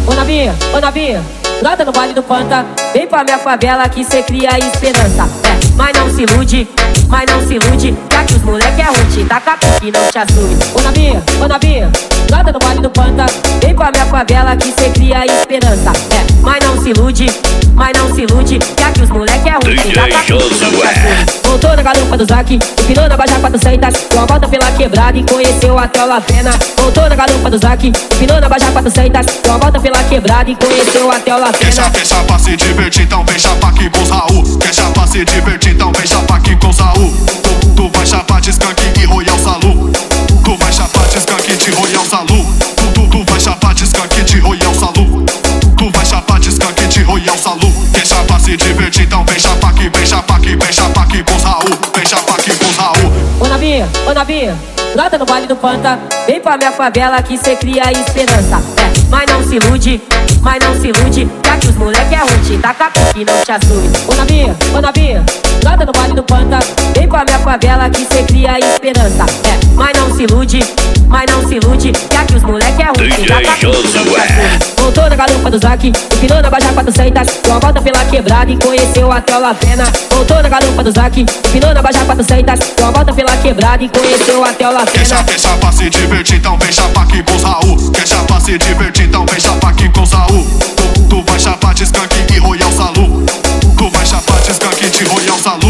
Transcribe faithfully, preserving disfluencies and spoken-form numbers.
Ô novinha, ô novinha, brota no baile do Panta. Vem pra minha favela que cê cria esperança. É, mas não se ilude, mas não se ilude, já que os moleque é ruim, te taca que não te assume. Ô novinha, ô novinha, brota no baile do Panta. Vem pra minha favela que cê cria esperança. É, mas não se ilude, mas não se ilude, já que os moleque é ruim, te taca que não te assume. Voltou na garupa do Zac, empinou na Baixa quatrocentos, deu uma volta pela quebrada e conheceu até o La Pena. Voltou na garupa do Zac, empinou na Baixa quatrocentos, deu uma volta pela quebrada e conheceu até o La Pena. Deixa, deixa pra se divertir, então vem chapar aqui com os Raul. Deixa pra se divertir, então vem chapar aqui com os Raul. Tu, tu vai chapar de skunk e Royal Salu. Tu vai chapar de skunk de Royal Salu. Tu, tu, tu vai chapar de skunk de Royal Salu. Tu vai chapar de skunk de Royal Salu. Deixa pra se divertir, então vem chapar aqui, vem chapar aqui, vem chapar aqui com os Raul. Vem chapar aqui com os Raul. Ô novinha, ô novinha, brota no baile do Panta. Vem pra minha favela que cê cria esperança. É, mas não se ilude, mas não se ilude, já que os moleque é ruim, te taca que não te assume. Ô novinha, ô novinha, brota no baile do Panta. Vem pra minha favela que cê cria esperança. É, mas não se ilude, mas não se ilude, já que os moleque é ruim, te taca que não te assume. Voltou na garupa do Zac, empinou na Baixa quatrocentos, deu uma volta pela quebrada e conheceu até o La Pena. Voltou na garupa do Zac, empinou na Baixa quatrocentos, deu uma volta pela quebrada e conheceu até o La Pena. Deixa, deixa pra se divertir, então vem chapar aqui com os Raul. Deixa pra se divertir, então vem chapar aqui com os Raul. Tu, tu vai chapar de skunk e Royal Salu. Tu vai chapar de skunk de Royal Salu.